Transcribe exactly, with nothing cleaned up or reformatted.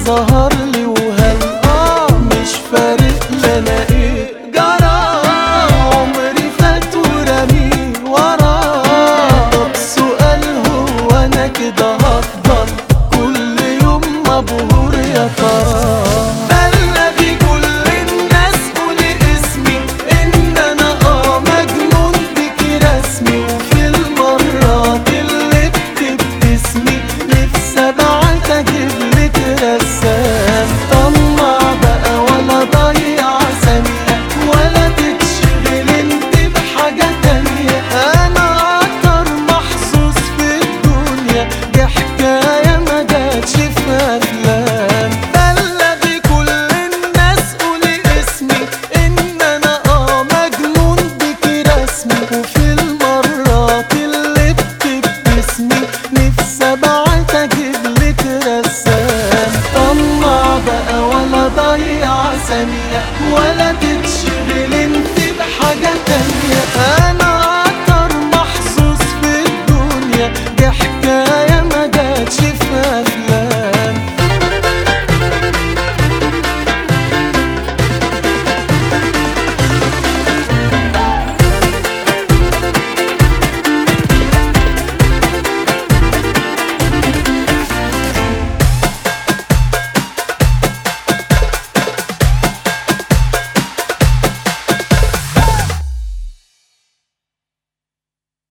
ظهر لي وهل اه مش فارق لنا ايه جرى، عمري فات ورمي وراه. طب سؤال هو انا كده هفضل كل يوم مبهور يا ترى؟ بلغي كل الناس قولي اسمي ان انا اه مجنون بيكي رسمي، وفي المرات اللي بتبتسمي نفسي ابعت اجيبلك رسام. طلع بقى ولا ضيع ثانية ولا تتشغل انت بحاجة تانية، انا اكتر محظوظ في الدنيا، دي حكاية ما جاتش في افلام. بلغي كل الناس قولي اسمي ان انا اه مجنون بيكي رسمي، وفي المرات اللي بتبتسمي نفسي ابعت اجيبلك رسام. طلع بقى ولا ضيع ثانية